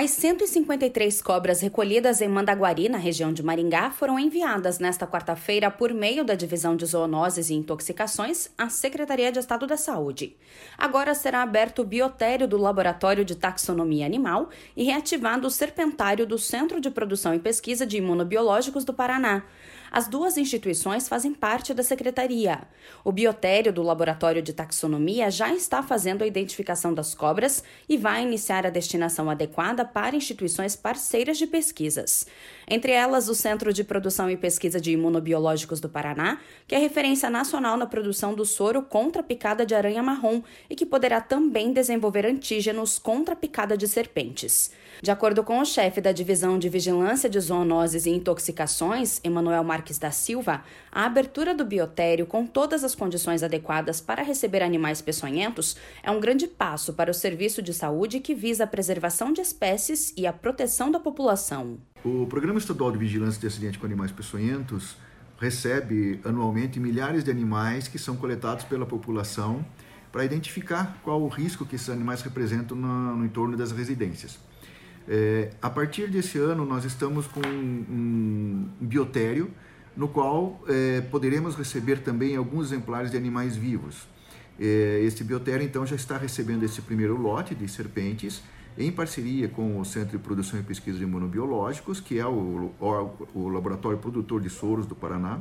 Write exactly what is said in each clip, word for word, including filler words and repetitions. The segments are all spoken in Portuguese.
As cento e cinquenta e três cobras recolhidas em Mandaguari, na região de Maringá, foram enviadas nesta quarta-feira por meio da Divisão de Zoonoses e Intoxicações à Secretaria de Estado da Saúde. Agora será aberto o biotério do Laboratório de Taxonomia Animal e reativado o serpentário do Centro de Produção e Pesquisa de Imunobiológicos do Paraná. As duas instituições fazem parte da Secretaria. O biotério do Laboratório de Taxonomia já está fazendo a identificação das cobras e vai iniciar a destinação adequada para instituições parceiras de pesquisas. Entre elas, o Centro de Produção e Pesquisa de Imunobiológicos do Paraná, que é referência nacional na produção do soro contra a picada de aranha marrom e que poderá também desenvolver antígenos contra a picada de serpentes. De acordo com o chefe da Divisão de Vigilância de Zoonoses e Intoxicações, Emanuel Marques da Silva, a abertura do biotério com todas as condições adequadas para receber animais peçonhentos é um grande passo para o serviço de saúde que visa a preservação de espécies e a proteção da população. O Programa Estadual de Vigilância de Acidente com Animais Peçonhentos recebe anualmente milhares de animais que são coletados pela população para identificar qual o risco que esses animais representam no, no entorno das residências. É, a partir desse ano, nós estamos com um, um biotério no qual é, poderemos receber também alguns exemplares de animais vivos. É, esse biotério, então, já está recebendo esse primeiro lote de serpentes em parceria com o Centro de Produção e Pesquisa de Imunobiológicos, que é o, o, o laboratório produtor de soros do Paraná.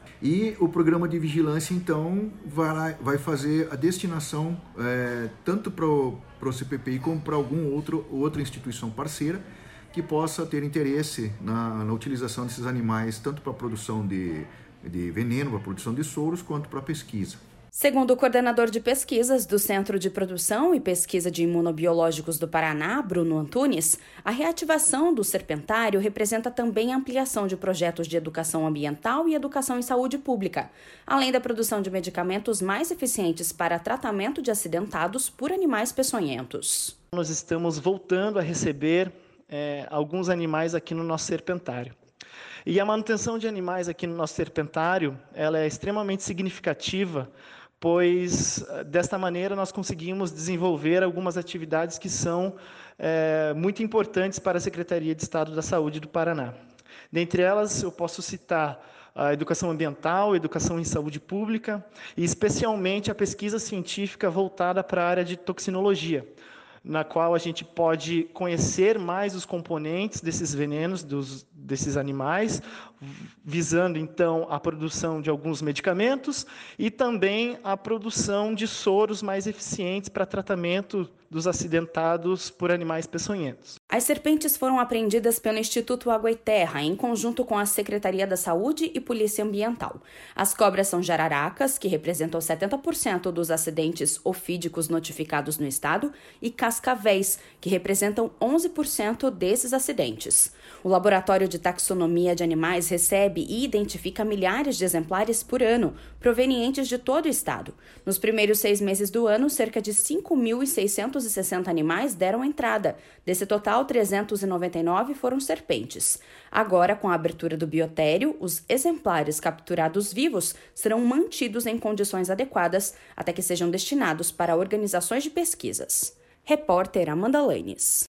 E o programa de vigilância, então, vai, vai fazer a destinação é, tanto para o C P P I como para alguma outro, outra instituição parceira que possa ter interesse na, na utilização desses animais, tanto para a produção de, de veneno, para a produção de soros, quanto para a pesquisa. Segundo o coordenador de pesquisas do Centro de Produção e Pesquisa de Imunobiológicos do Paraná, Bruno Antunes, a reativação do serpentário representa também a ampliação de projetos de educação ambiental e educação em saúde pública, além da produção de medicamentos mais eficientes para tratamento de acidentados por animais peçonhentos. Nós estamos voltando a receber é, alguns animais aqui no nosso serpentário. E a manutenção de animais aqui no nosso serpentário, ela é extremamente significativa, pois desta maneira nós conseguimos desenvolver algumas atividades que são é, muito importantes para a Secretaria de Estado da Saúde do Paraná. Dentre elas, eu posso citar a educação ambiental, a educação em saúde pública e especialmente a pesquisa científica voltada para a área de toxinologia, na qual a gente pode conhecer mais os componentes desses venenos, dos, desses animais, visando, então, a produção de alguns medicamentos e também a produção de soros mais eficientes para tratamento dos acidentados por animais peçonhentos. As serpentes foram apreendidas pelo Instituto Água e Terra, em conjunto com a Secretaria da Saúde e Polícia Ambiental. As cobras são jararacas, que representam setenta por cento dos acidentes ofídicos notificados no estado, e cascavéis, que representam onze por cento desses acidentes. O Laboratório de Taxonomia de Animais recebe e identifica milhares de exemplares por ano, provenientes de todo o estado. Nos primeiros seis meses do ano, cerca de cinco mil seiscentos e sessenta animais deram entrada. Desse total, trezentos e noventa e nove foram serpentes. Agora, com a abertura do biotério, os exemplares capturados vivos serão mantidos em condições adequadas até que sejam destinados para organizações de pesquisas. Repórter Amanda Lanes.